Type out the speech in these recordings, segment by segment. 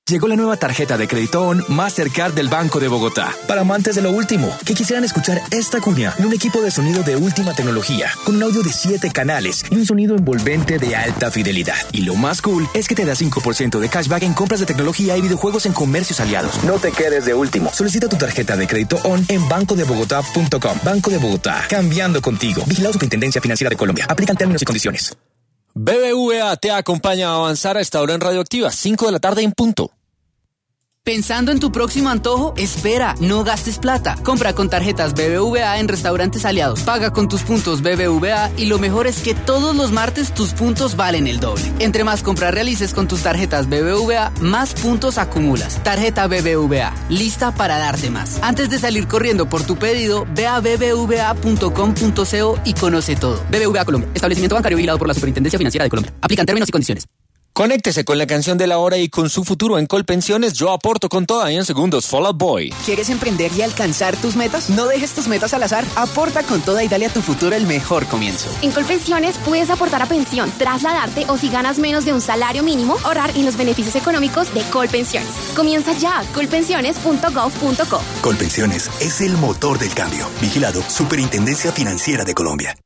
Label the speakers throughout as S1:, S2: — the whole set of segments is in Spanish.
S1: Llegó la nueva tarjeta de crédito ON Mastercard del Banco de Bogotá. Para amantes de lo último, que quisieran escuchar esta cuña y un equipo de sonido de última tecnología, con un audio de 7 canales y un sonido envolvente de alta fidelidad. Y lo más cool es que te da 5% de cashback en compras de tecnología y videojuegos en comercios aliados. No te quedes de último. Solicita tu tarjeta de crédito ON en bancodebogotá.com. Banco de Bogotá, cambiando contigo. Vigilado Superintendencia Financiera de Colombia. Aplican términos y condiciones.
S2: BBVA te acompaña a avanzar a esta hora en Radioactiva, 5 de la tarde en punto.
S3: ¿Pensando en tu próximo antojo? Espera, no gastes plata. Compra con tarjetas BBVA en restaurantes aliados. Paga con tus puntos BBVA y lo mejor es que todos los martes tus puntos valen el doble. Entre más compras realices con tus tarjetas BBVA, más puntos acumulas. Tarjeta BBVA, lista para darte más. Antes de salir corriendo por tu pedido, ve a bbva.com.co y conoce todo. BBVA Colombia, establecimiento bancario vigilado por la Superintendencia Financiera de Colombia. Aplican términos y condiciones.
S2: Conéctese con la canción de la hora y con su futuro en Colpensiones. Yo aporto con toda y en segundos Fall Out Boy.
S3: ¿Quieres emprender y alcanzar tus metas? No dejes tus metas al azar. Aporta con toda y dale a tu futuro el mejor comienzo.
S4: En Colpensiones puedes aportar a pensión, trasladarte o si ganas menos de un salario mínimo, ahorrar en los beneficios económicos de Colpensiones. Comienza ya, colpensiones.gov.co.
S5: Colpensiones es el motor del cambio. Vigilado Superintendencia Financiera de Colombia.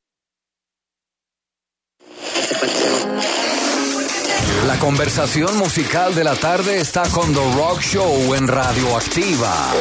S6: La conversación musical de la tarde está con The Rock Show en Radioactiva.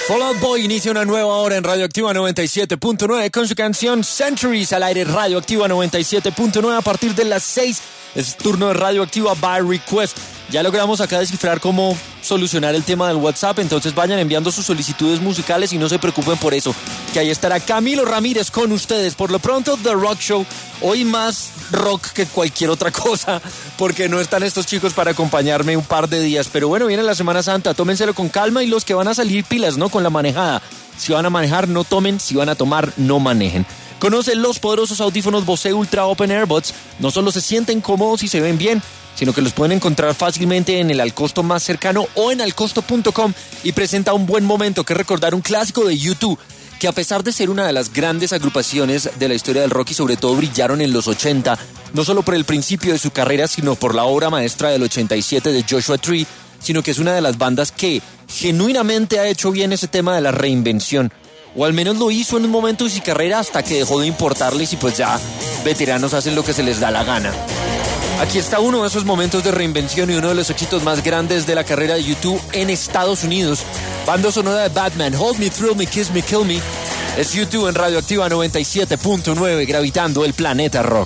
S2: Fall Out Boy inicia una nueva hora en Radioactiva 97.9 con su canción Centuries al aire. Radioactiva 97.9 a partir de las 6. Es turno de Radioactiva by Request. Ya logramos acá descifrar cómo solucionar el tema del WhatsApp, entonces vayan enviando sus solicitudes musicales y no se preocupen por eso, que ahí estará Camilo Ramírez con ustedes. Por lo pronto, The Rock Show, hoy más rock que cualquier otra cosa, porque no están estos chicos para acompañarme un par de días. Pero bueno, viene la Semana Santa, tómenselo con calma y los que van a salir pilas, ¿no? Con la manejada. Si van a manejar, no tomen, si van a tomar, no manejen. Conoce los poderosos audífonos Bose Ultra Open Airbuds. No solo se sienten cómodos y se ven bien, sino que los pueden encontrar fácilmente en el Alcosto más cercano o en alcosto.com, y presenta un buen momento que recordar un clásico de U2, que a pesar de ser una de las grandes agrupaciones de la historia del rock y sobre todo brillaron en los 80, no solo por el principio de su carrera, sino por la obra maestra del 87 de Joshua Tree, sino que es una de las bandas que genuinamente ha hecho bien ese tema de la reinvención. O al menos lo hizo en un momento de su carrera hasta que dejó de importarles y pues ya veteranos hacen lo que se les da la gana. Aquí está uno de esos momentos de reinvención y uno de los éxitos más grandes de la carrera de U2 en Estados Unidos. Banda sonora de Batman, Hold Me, Thrill Me, Kiss Me, Kill Me. Es U2 en Radioactiva 97.9, gravitando el planeta rock.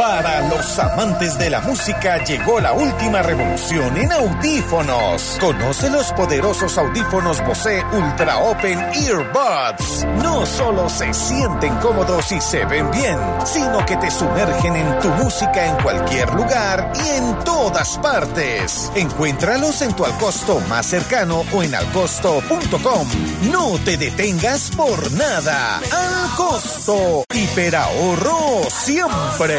S7: Para los amantes de la música llegó la última revolución en audífonos. Conoce los poderosos audífonos Bose Ultra Open Earbuds. No solo se sienten cómodos y se ven bien, sino que te sumergen en tu música en cualquier lugar y en todas partes. Encuéntralos en tu Alcosto más cercano o en alcosto.com. No te detengas por nada. Alcosto, hiperahorro siempre.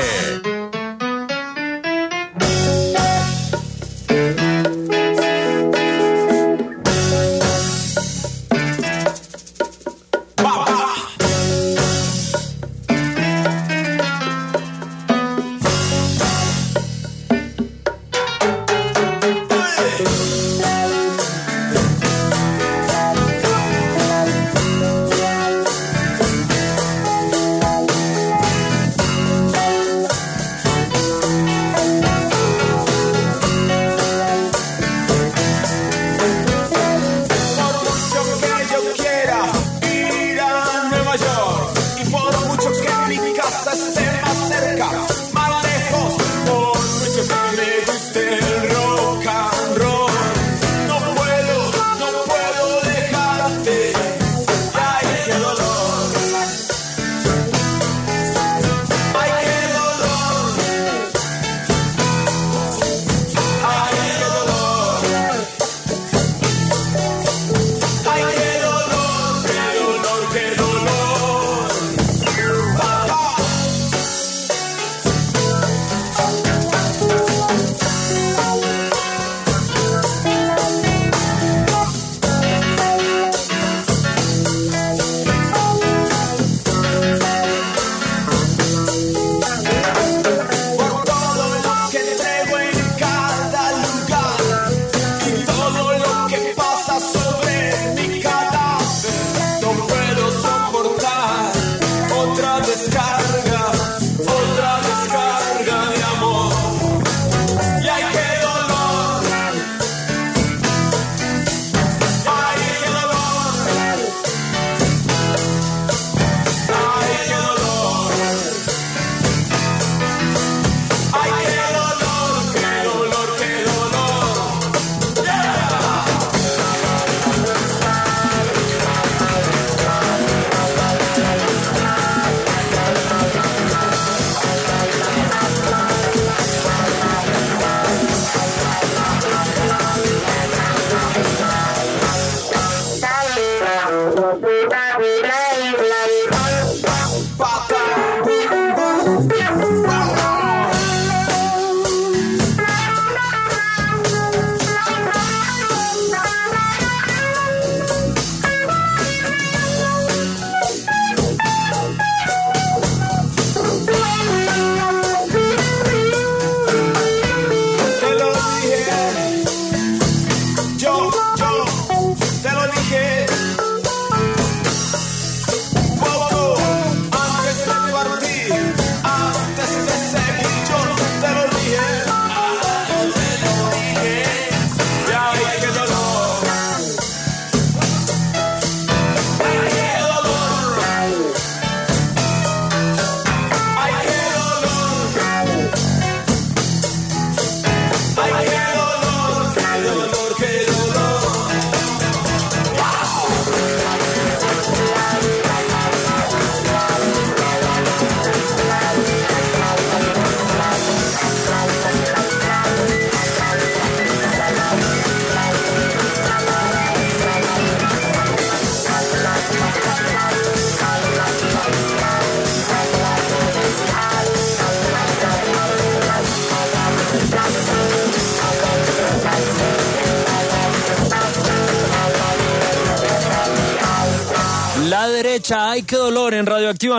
S2: La derecha, ay qué dolor, en Radioactiva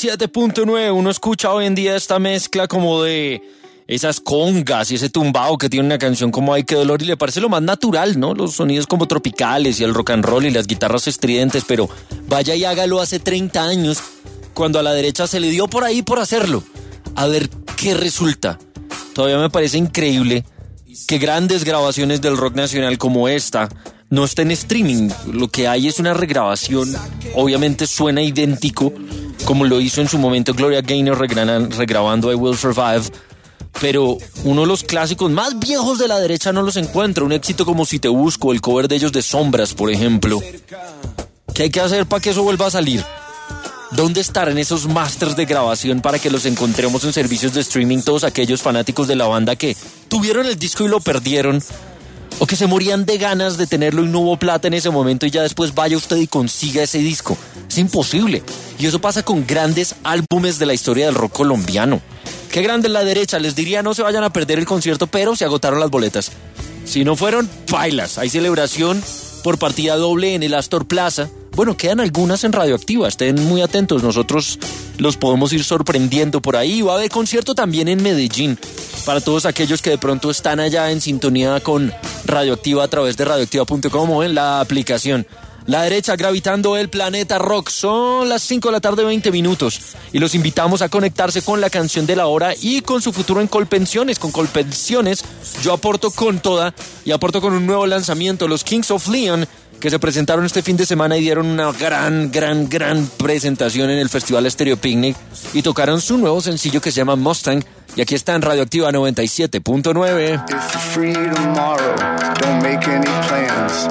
S2: 97.9. Uno escucha hoy en día esta mezcla como de esas congas y ese tumbao que tiene una canción como ay qué dolor y le parece lo más natural, ¿no? Los sonidos como tropicales y el rock and roll y las guitarras estridentes, pero vaya y hágalo hace 30 años cuando a la derecha se le dio por ahí por hacerlo. A ver qué resulta. Todavía me parece increíble que grandes grabaciones del rock nacional como esta no está en streaming. Lo que hay es una regrabación, obviamente suena idéntico, como lo hizo en su momento Gloria Gaynor regrabando I Will Survive, pero uno de los clásicos más viejos de la derecha no los encuentra. Un éxito como Si Te Busco, el cover de ellos de Sombras, por ejemplo. ¿Qué hay que hacer para que eso vuelva a salir? ¿Dónde estarán esos masters de grabación para que los encontremos en servicios de streaming todos aquellos fanáticos de la banda que tuvieron el disco y lo perdieron? O que se morían de ganas de tenerlo y no hubo plata en ese momento y ya después vaya usted y consiga ese disco. Es imposible. Y eso pasa con grandes álbumes de la historia del rock colombiano. Qué grande es la derecha. Les diría no se vayan a perder el concierto, pero se agotaron las boletas. Si no fueron, bailas. Hay celebración por partida doble en el Astor Plaza. Bueno, quedan algunas en Radioactiva. Estén muy atentos. Nosotros los podemos ir sorprendiendo por ahí. Va a haber concierto también en Medellín. Para todos aquellos que de pronto están allá en sintonía con Radioactiva a través de radioactiva.com o en la aplicación. La derecha gravitando el planeta rock. Son las 5 de la tarde, 20 minutos. Y los invitamos a conectarse con la canción de la hora y con su futuro en Colpensiones. Con Colpensiones yo aporto con toda y aporto con un nuevo lanzamiento. Los Kings of Leon, que se presentaron este fin de semana y dieron una gran presentación en el Festival Stereo Picnic y tocaron su nuevo sencillo que se llama Mustang. Y aquí está en Radioactiva 97.9.
S8: If you're free tomorrow, don't make any plans.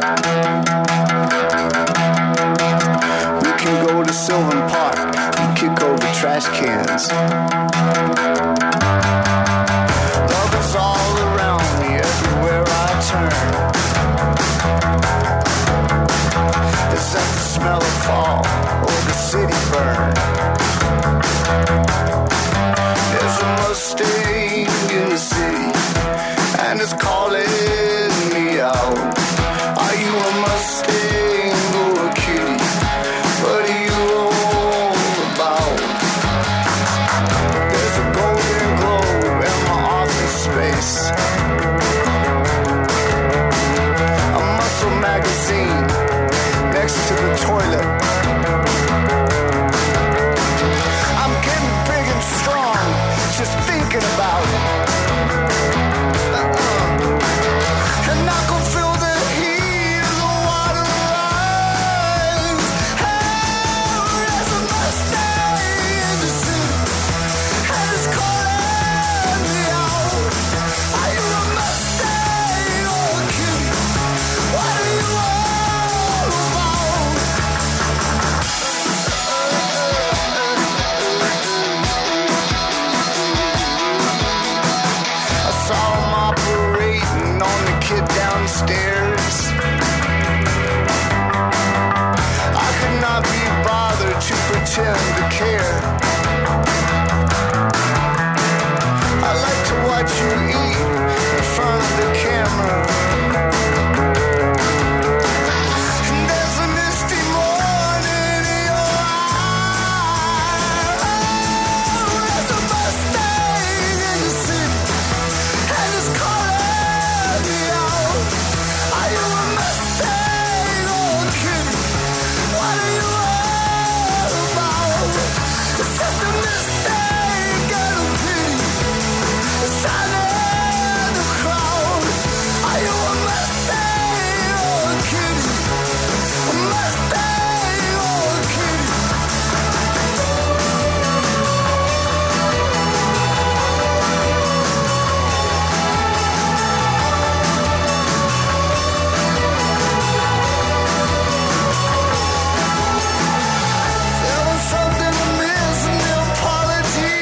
S8: We can go to Sylvan Park and kick over trash cans. Love is all around me, everywhere I turn. Is that the smell of fall or the city burn? There's a Mustang in the city, and it's calling me out. Are you a Mustang or a kitty? What are you all about? There's a golden globe in my office space, a muscle magazine next to the toilet. I'm getting big and strong just thinking about it. And I can feel the heat of the water rise. Oh, there's a Mustang in the city, and it's calling me out. Are you a Mustang or a kitty? What are you all about? I saw him operating on the kid downstairs. I could not be bothered to pretend to care. I like to watch you eat in front of the camera. And there's a misty morning in your eyes. Oh, there's a Mustang in the city, and it's calling me out. Are you a Mustang or a kitty? What are you all about? It's just a mistake and a pity. It's shining in the crowd. Are you a Mustang or a kitty? A Mustang or a kitty? There was something amiss in the apology.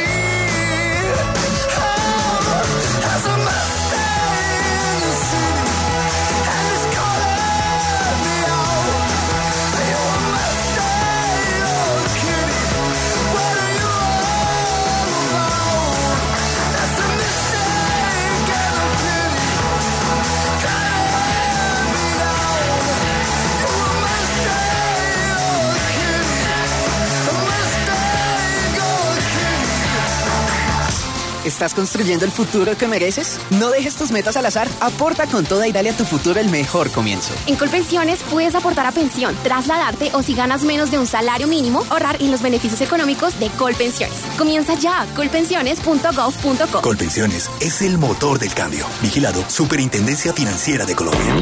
S8: Oh, there's a Mustang in the city, and it's calling me out. Are you a Mustang or a kitty? What are you all about? That's a mistake and a pity. Calling me down. You a Mustang or a kitty? A Mustang or a kitty?
S3: ¿Estás construyendo el futuro que mereces? No dejes tus metas al azar. Aporta con toda y dale a tu futuro el mejor comienzo.
S4: En Colpensiones puedes aportar a pensión, trasladarte o si ganas menos de un salario mínimo, ahorrar en los beneficios económicos de Colpensiones. Comienza ya, colpensiones.gov.co.
S5: Colpensiones es el motor del cambio. Vigilado Superintendencia Financiera de Colombia.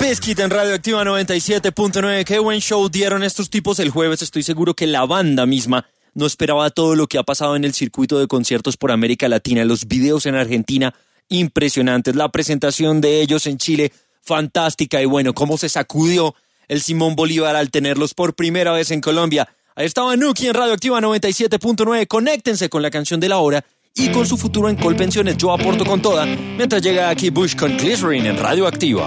S2: Bizkit en Radioactiva 97.9. Qué buen show dieron estos tipos el jueves. Estoy seguro que la banda misma no esperaba todo lo que ha pasado en el circuito de conciertos por América Latina. Los videos en Argentina, impresionantes. La presentación de ellos en Chile, fantástica. Y bueno, cómo se sacudió el Simón Bolívar al tenerlos por primera vez en Colombia. Ahí estaba Nuki en Radioactiva 97.9. Conéctense con la canción de la hora y con su futuro en Colpensiones. Yo aporto con toda, mientras llega aquí Bush con Glycerine en Radioactiva.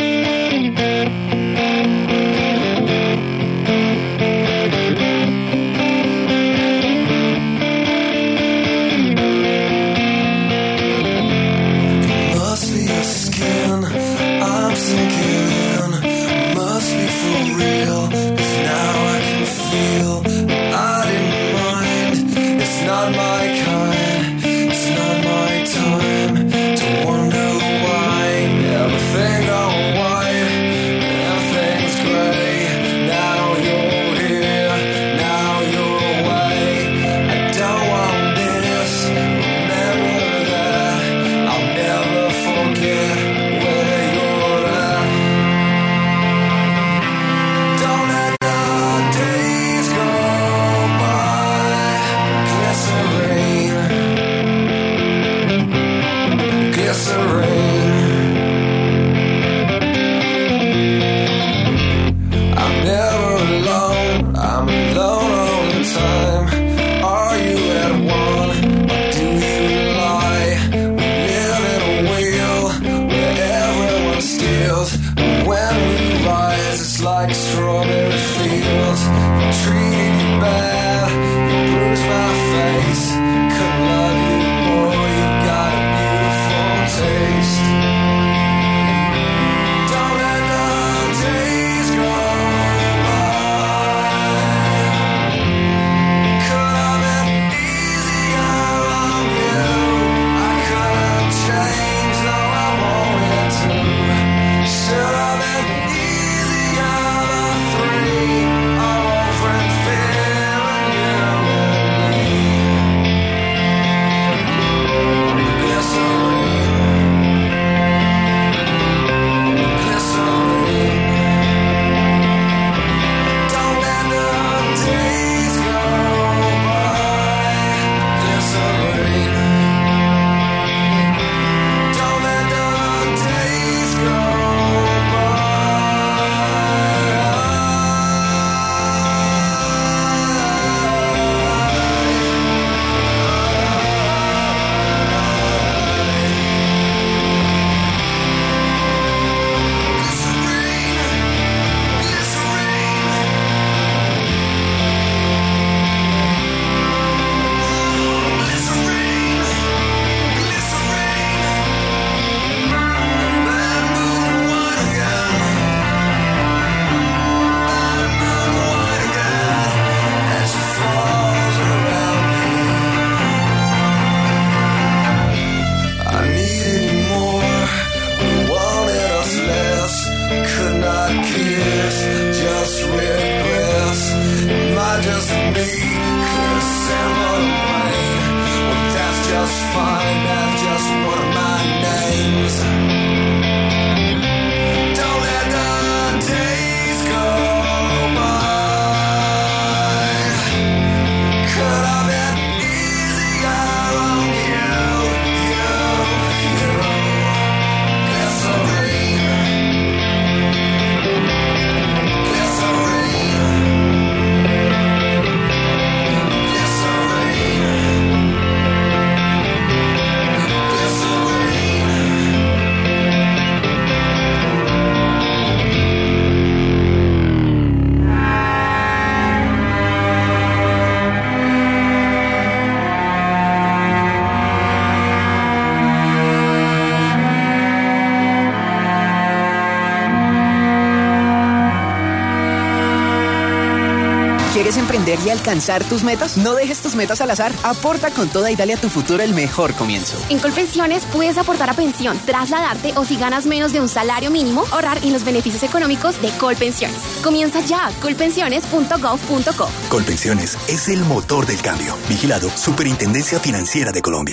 S9: ¿Quieres emprender y alcanzar tus metas? No dejes tus metas al azar. Aporta con toda y dale a tu futuro el mejor comienzo.
S4: En Colpensiones puedes aportar a pensión, trasladarte o si ganas menos de un salario mínimo, ahorrar en los beneficios económicos de Colpensiones. Comienza ya, colpensiones.gov.co.
S5: Colpensiones es el motor del cambio. Vigilado, Superintendencia Financiera de Colombia.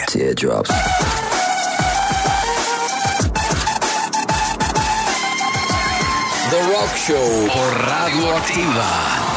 S6: Show por Radioactiva.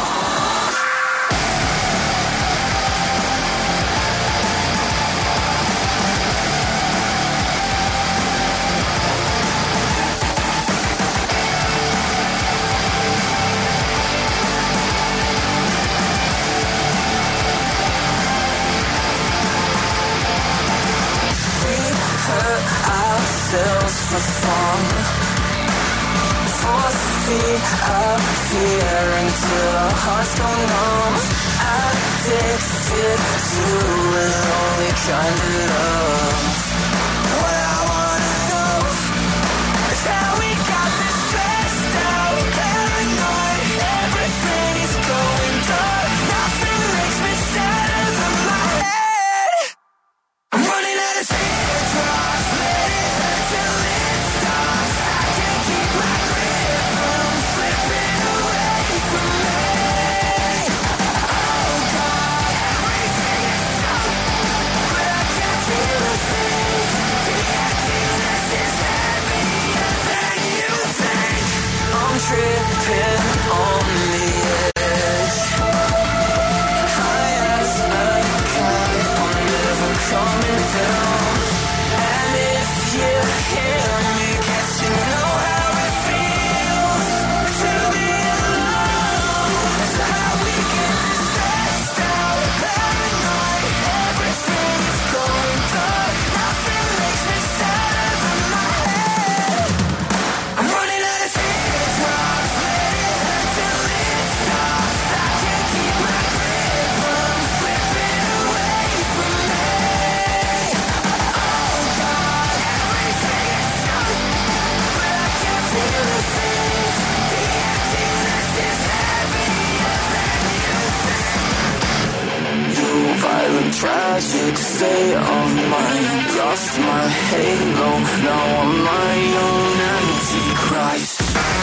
S8: For fun, force feed up here until our hearts go numb. Addicted to the only kind of love. What I wanna know is how we got this stressed out, paranoid. Everything is going dark. Nothing makes me sadder than my head. I'm running out of teardrops. Let it hurt till it stops. I can't keep my grip from slipping away from me. Oh God, everything is tough, but I can't feel a thing. The emptiness is heavier than you think. I'm tripping on the edge, high as a kite. I'm never coming down. And if you hear me, guess you know how it feels to be alone. So how we get this stressed out, paranoid. Everything is going dark. Nothing makes me sadder than my head. I'm running out of teardrops. Let it hurt till it stops. I can't keep my grip from slipping away from me. Oh God, everything is tough, but I can't feel a thing. The emptiness is heavier than you think. The violent, tragic state of mind. Lost my halo, now I'm my own antichrist.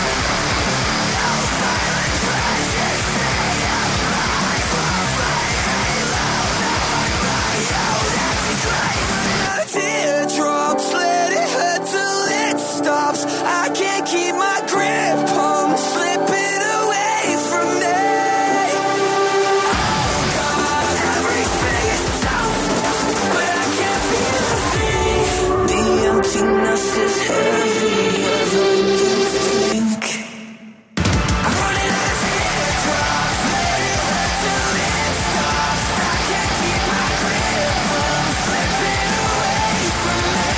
S8: Teardrops, let it hurt till it stops. I can't keep my grip, I'm slipping away from me. Oh God, everything is tough, but I can't feel a thing. The emptiness is heavier than you think. I'm running out of teardrops, let it hurt till it stops. I can't keep my grip from slipping away from me.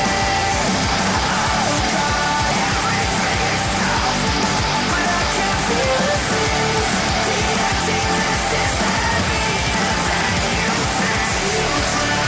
S8: Oh God, everything is tough, but I can't feel a thing. The emptiness is heavier than you think.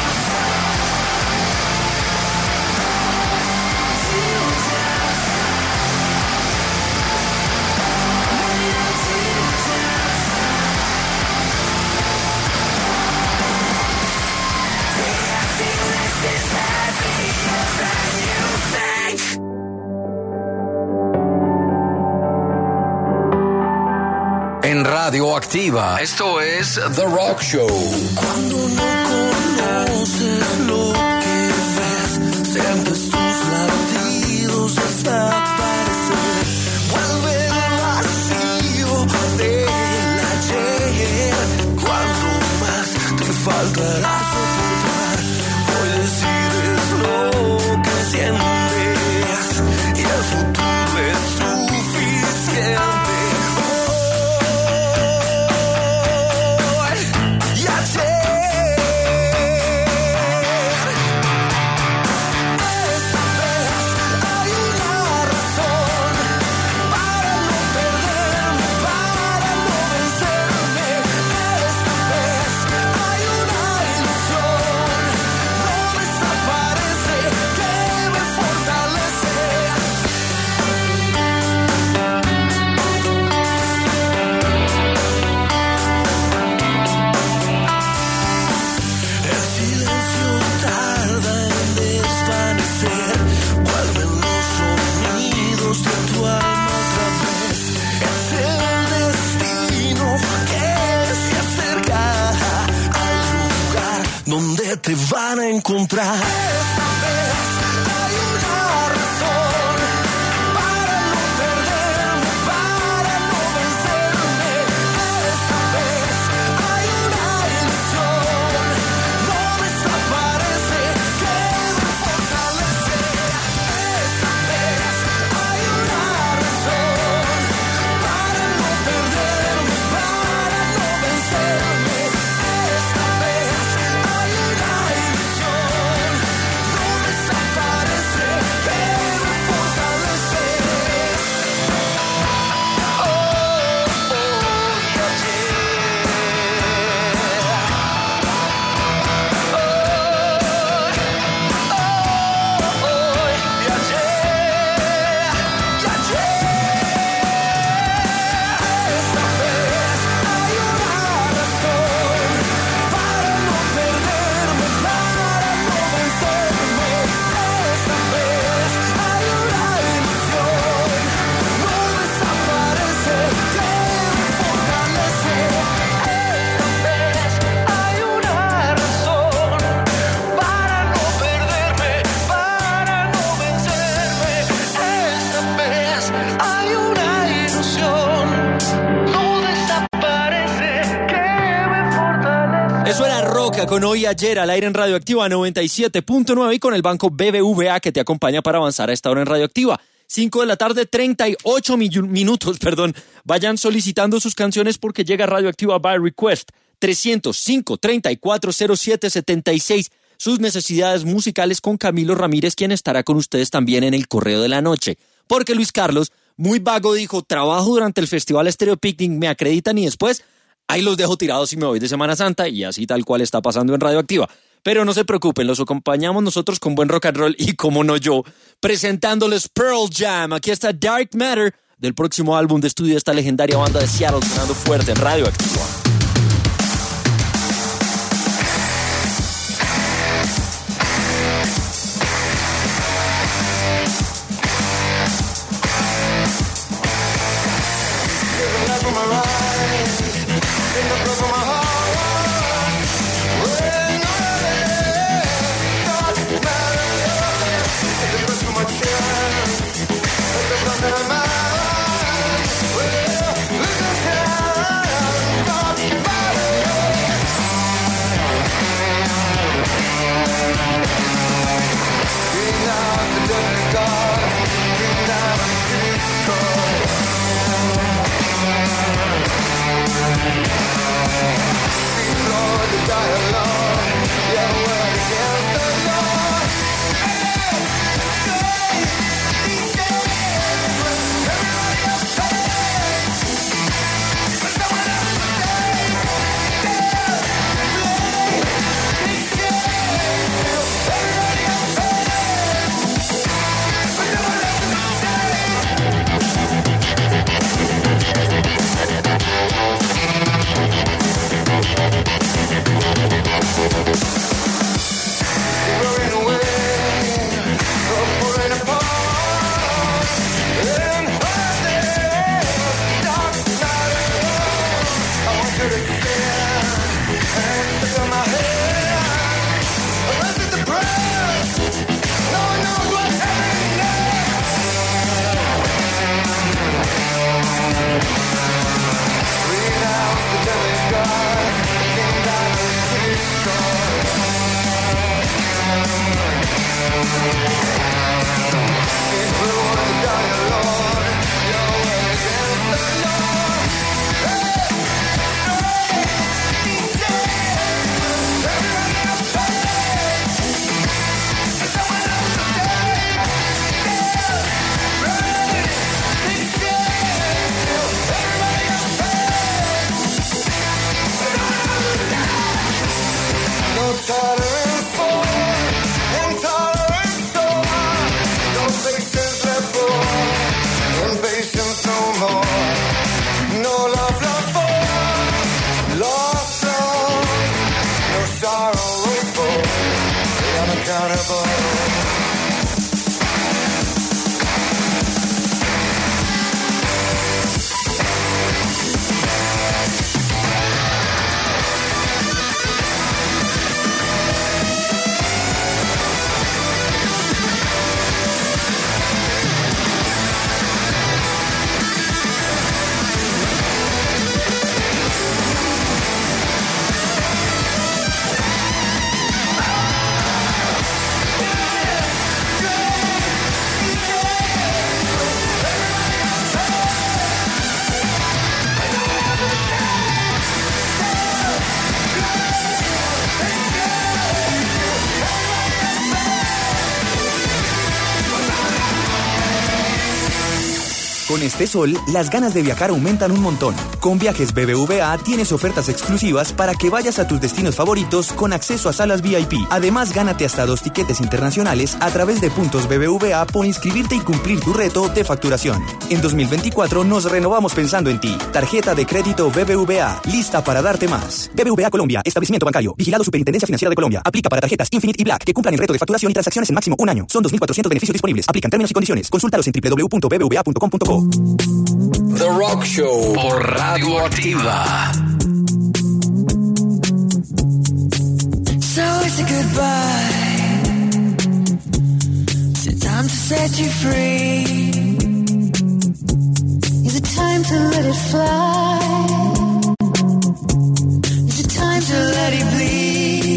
S6: En Radioactiva, esto es The Rock Show.
S8: Cuando no conoces lo que ves, sientes tus latidos desaparecer. Vuelve el vacío del ayer. Cuanto más te faltará soportar, hoy decides lo que sientes y el futuro es suficiente. Te van a encontrar. Esta vez hay una razón para no perderme, para
S2: arranca con Hoy y Ayer al aire en Radioactiva 97.9 y con el banco BBVA que te acompaña para avanzar a esta hora en Radioactiva. 5 de la tarde, 38 minutos. Vayan solicitando sus canciones porque llega Radioactiva by Request. 305-3407-76. Sus necesidades musicales con Camilo Ramírez, quien estará con ustedes también en el correo de la noche. Porque Luis Carlos, muy vago, dijo: trabajo durante el Festival Stereo Picnic, me acreditan y después ahí los dejo tirados y me voy de Semana Santa, y así tal cual está pasando en Radioactiva. Pero no se preocupen, los acompañamos nosotros con buen rock and roll y, como no yo, presentándoles Pearl Jam. Aquí está Dark Matter, del próximo álbum de estudio de esta legendaria banda de Seattle, sonando fuerte en Radioactiva.
S10: Con este sol, las ganas de viajar aumentan un montón. Con Viajes BBVA tienes ofertas exclusivas para que vayas a tus destinos favoritos con acceso a salas VIP. Además, gánate hasta 2 tiquetes internacionales a través de puntos BBVA por inscribirte y cumplir tu reto de facturación. En 2024 nos renovamos pensando en ti. Tarjeta de crédito BBVA, lista para darte más. BBVA Colombia, establecimiento bancario, vigilado Superintendencia Financiera de Colombia. Aplica para tarjetas Infinite y Black que cumplan el reto de facturación y transacciones en máximo 1 año. Son 2.400 beneficios disponibles. Aplican términos y condiciones. Consúltalos en www.bbva.com.co.
S6: The Rock Show por Radioactiva.
S8: So it's a goodbye. Is it time to set you free? Is it time to let it fly? Is it time to let it bleed?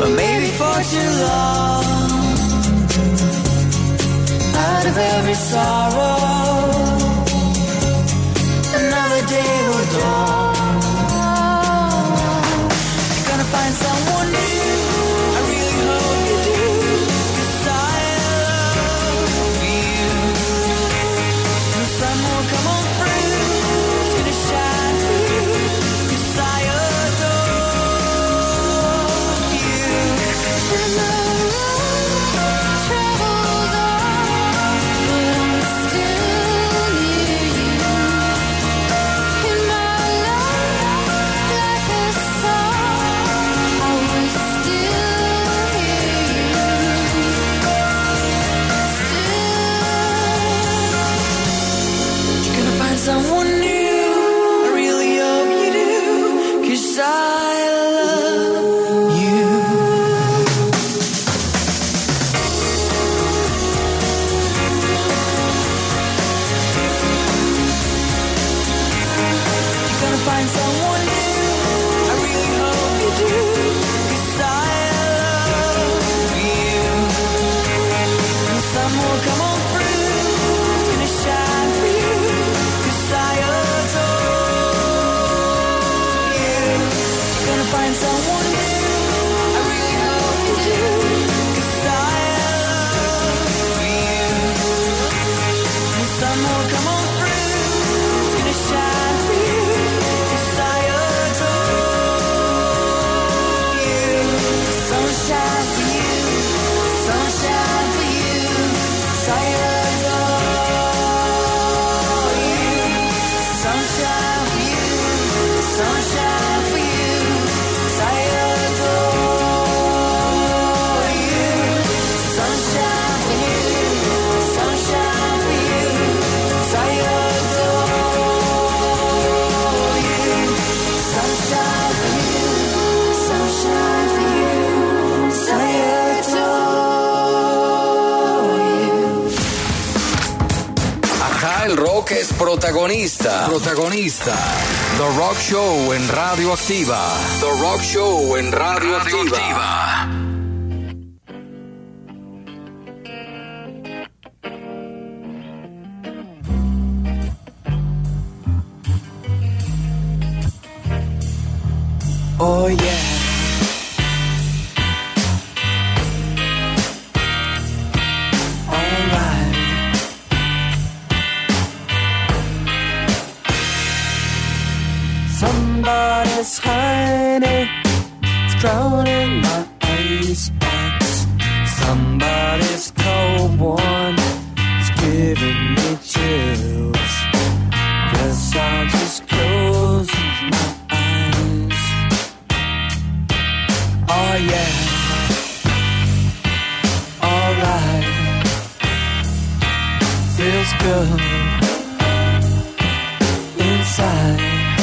S8: but maybe for too long. Out of every sorrow, another day will dawn. You're gonna find someone new, I really hope you do, 'cause I love you. The sun will come on through, it's gonna shine for you, 'cause I adore you. And the road travels on, but I'm still near you. In my life, like a song, I will still hear you. Still, you're gonna find someone new, I really hope you do, 'cause I love you. You're gonna find someone new, I really hope you do, 'cause I love you. The sun will come on through, it's gonna shine for you, 'cause I adore you. You're gonna find someone new, I really hope you do, 'cause I love you. The sun will come on through, it's gonna shine for you, 'cause I adore you. Sunshine for you, sunshine for you, 'cause I adore you. Sunshine for you, sunshine for you, 'cause I adore you. Sunshine for you, sunshine for you, 'cause I adore you. Sunshine for you, sunshine for you, 'cause I adore you.
S6: Acá el rock es protagonista. The Rock Show en Radio Activa. The Rock Show en Radio Activa.
S8: Oh yeah. All right. Somebody's hiding, it's drowning my icebox. Somebody's cold one is giving me chills. Guess I'll just close my eyes. Oh yeah, alright, feels good inside.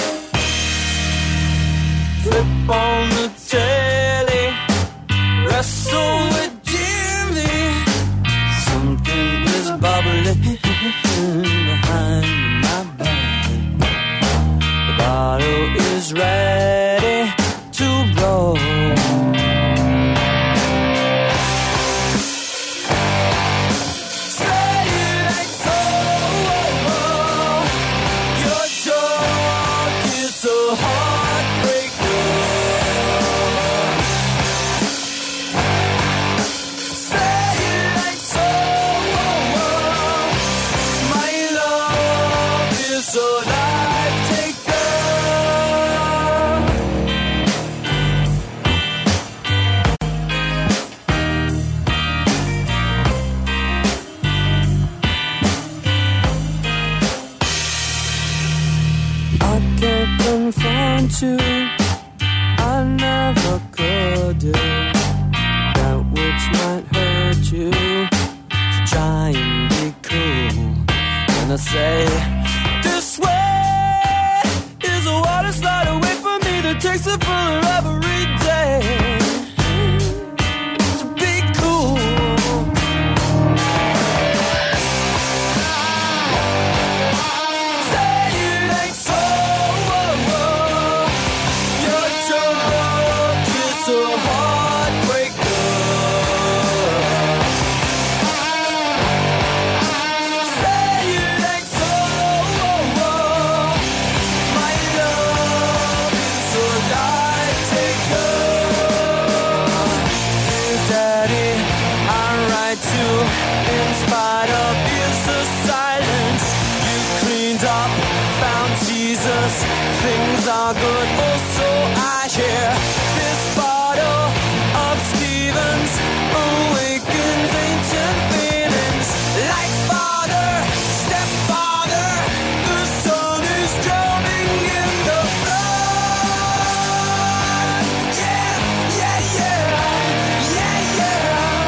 S8: Flip on the telly, wrestle with Jimmy. Something is bubbling behind my back. The bottle is ready to roll. Say it like so, your talk is so heartbreaker. Say it like so, my love is a life taker. I can't confront you, I never could do that which might hurt you. So try and be cool. And I say, this way is a water slide away from me that takes it fuller every day. So be cool. Say it ain't so. good, also I hear this bottle of Stevens awakens ancient feelings. Like father, stepfather, the sun is drowning in the blood. Yeah, yeah, yeah, yeah, yeah.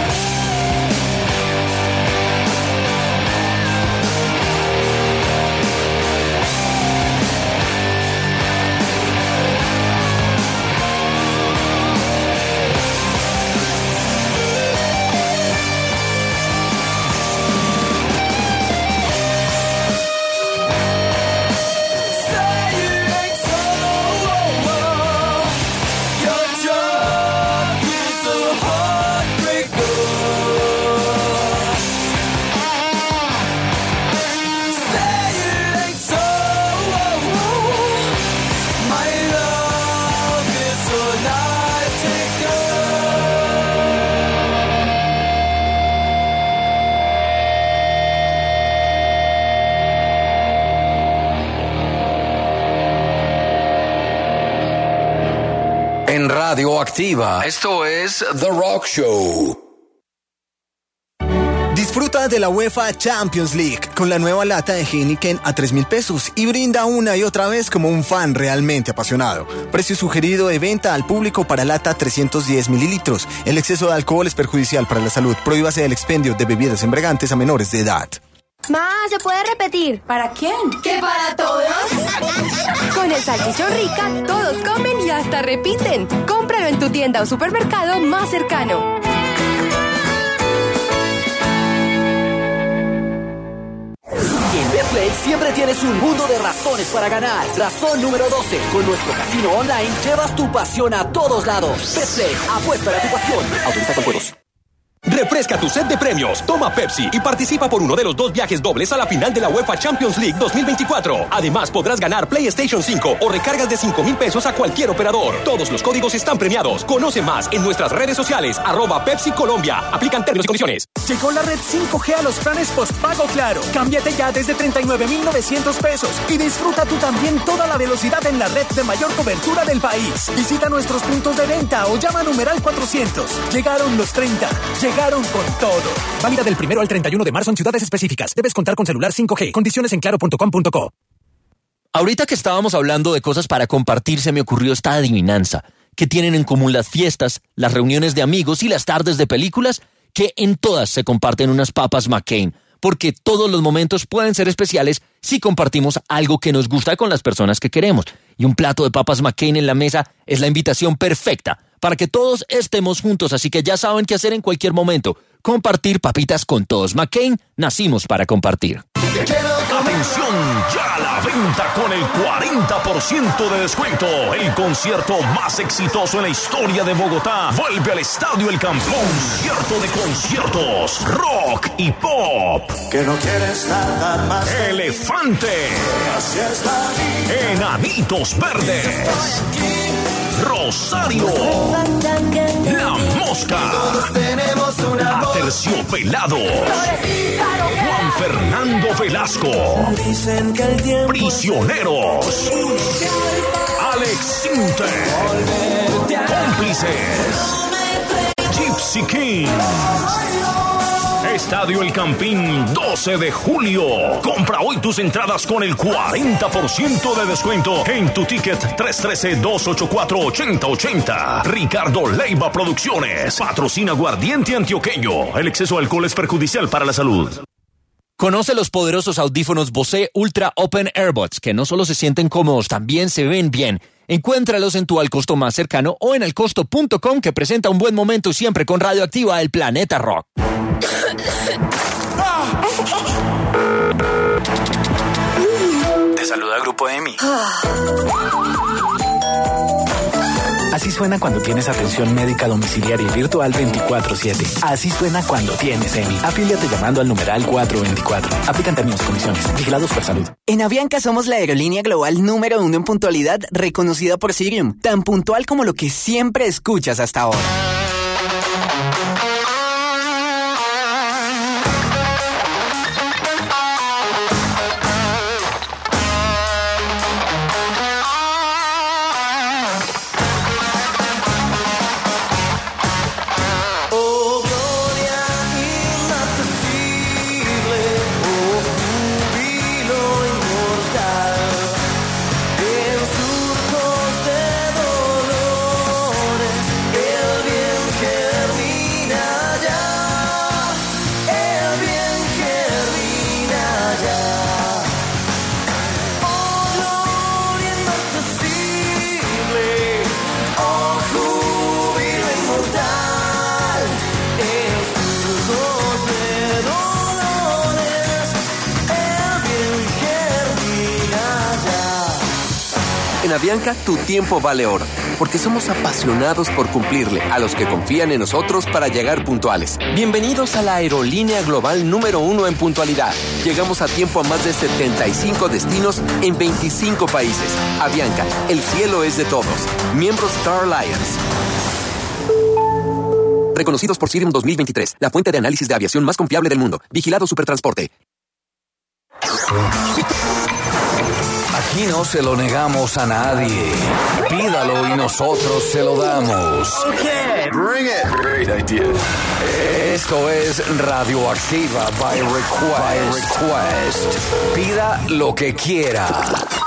S6: En Radioactiva, esto es The Rock Show.
S11: Disfruta de la UEFA Champions League con la nueva lata de Heineken a 3.000 pesos y brinda una y otra vez como un fan realmente apasionado. Precio sugerido de venta al público para lata 310 mililitros. El exceso de alcohol es perjudicial para la salud. Prohíbase el expendio de bebidas embriagantes a menores de edad.
S4: Ma, ¿se puede repetir? ¿Para quién? ¿Que para todos? Con el Salchichón Rica, todos comen y hasta repiten. Cómpralo en tu tienda o supermercado más cercano.
S12: En Betplay siempre tienes un mundo de razones para ganar. Razón número 12. Con nuestro casino online llevas tu pasión a todos lados. Betplay, apuesta a tu pasión. Autoriza con juegos.
S13: Refresca tu set de premios, toma Pepsi y participa por uno de los 2 viajes dobles a la final de la UEFA Champions League 2024. Además podrás ganar PlayStation 5 o recargas de 5,000 pesos a cualquier operador. Todos los códigos están premiados. Conoce más en nuestras redes sociales, @Pepsi Colombia. Aplican términos y condiciones.
S14: Llegó la red 5G a los planes postpago Claro. Cámbiate ya desde 39,900 pesos y disfruta tú también toda la velocidad en la red de mayor cobertura del país. Visita nuestros puntos de venta o llama a numeral 400. Llegaron los 30. Llegaron con todo. Válida del 1 al 31 de marzo en ciudades específicas. Debes contar con celular 5G. Condiciones en claro.com.co.
S2: Ahorita que estábamos hablando de cosas para compartir, se me ocurrió esta adivinanza. ¿Qué tienen en común las fiestas, las reuniones de amigos y las tardes de películas? Que en todas se comparten unas papas McCain. Porque todos los momentos pueden ser especiales si compartimos algo que nos gusta con las personas que queremos. Y un plato de papas McCain en la mesa es la invitación perfecta para que todos estemos juntos. Así que ya saben qué hacer en cualquier momento. Compartir papitas con todos. McCain, nacimos para compartir.
S15: Atención, ya a la venta con el 40% de descuento. El concierto más exitoso en la historia de Bogotá vuelve al Estadio El Campín. Concierto de conciertos, rock y pop.
S8: Que no quieres nada más.
S15: Elefante.
S8: Así es la vida.
S15: Enanitos Verdes. Rosario. La Mosca. Aterciopelado. Juan Fernando Velasco. Prisioneros. Alex Sinter. Cómplices. Gypsy King. Estadio El Campín, 12 de julio. Compra hoy tus entradas con el 40% de descuento en tu ticket 313-284-8080. Ricardo Leiva Producciones. Patrocina Aguardiente Antioqueño. El exceso de alcohol es perjudicial para la salud.
S2: Conoce los poderosos audífonos Bose Ultra Open Airbuds, que no solo se sienten cómodos, también se ven bien. Encuéntralos en tu Alcosto más cercano o en alcosto.com, que presenta un buen momento siempre con Radioactiva, el planeta rock.
S16: Te saluda Grupo EMI.
S17: Así suena cuando tienes atención médica domiciliaria y virtual 24/7. Así suena cuando tienes EMI. Afíliate llamando al numeral 424. Aplican términos y condiciones. Vigilados por salud.
S9: En Avianca somos la aerolínea global número 1 en puntualidad, reconocida por Cirium. Tan puntual como lo que siempre escuchas hasta ahora.
S18: Avianca, tu tiempo vale oro, porque somos apasionados por cumplirle a los que confían en nosotros para llegar puntuales. Bienvenidos a la aerolínea global número 1 en puntualidad. Llegamos a tiempo a más de 75 destinos en 25 países. Avianca, el cielo es de todos. Miembros Star Alliance. Reconocidos por Cirium 2023, la fuente de análisis de aviación más confiable del mundo. Vigilado Supertransporte.
S6: Aquí no se lo negamos a nadie. Pídalo y nosotros se lo damos.
S8: Okay, bring it.
S6: Great idea. Esto es Radioactiva by Request. Pida lo que quiera.